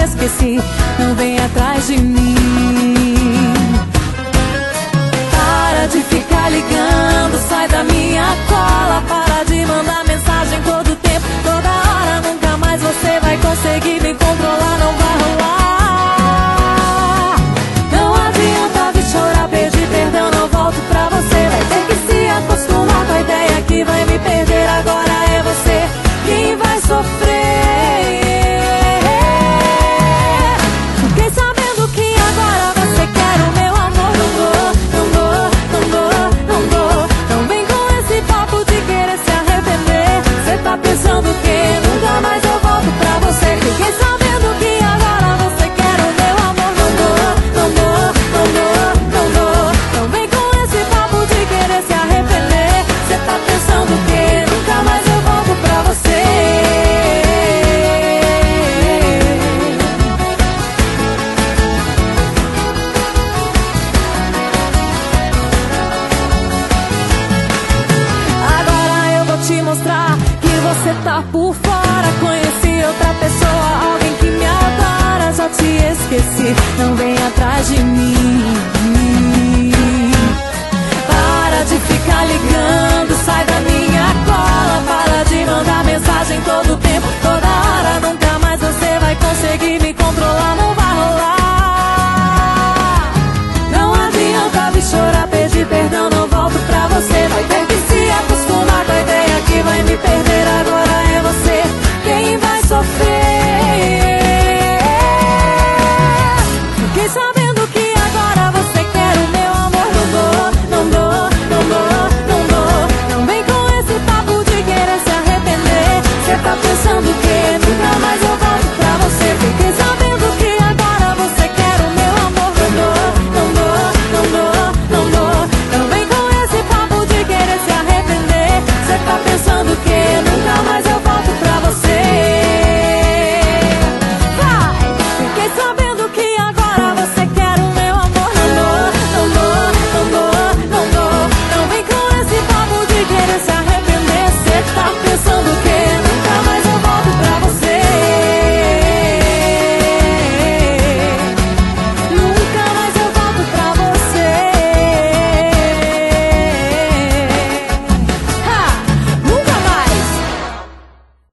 esqueci, não vem atrás de mim. Para de ficar ligando, sai da minha cola. Para de mandar mensagem todo tempo, toda hora. Nunca mais você vai conseguir me controlar, não vai rolar. Não adianta vir chorar, pedir perdão, não volto pra você. Vai ter que se acostumar com a ideia que vai me perder. Agora é você quem vai sofrer. Fiquei sabendo que agora você quer o meu amor. Não vou, não vou, não vou, não vou. Não vem com esse papo de querer se arrepender. Cê tá pensando que nunca mais eu volto pra você. Fiquei sabendo que agora você quer o meu amor. Não vou, não vou, não vou, não vou. Não vem com esse papo de querer se arrepender. Cê tá pensando que nunca mais eu volto pra você. Agora eu vou te mostrar que você tá por fora. Conheci outra pessoa, alguém que me adora. Já te esqueci, não vem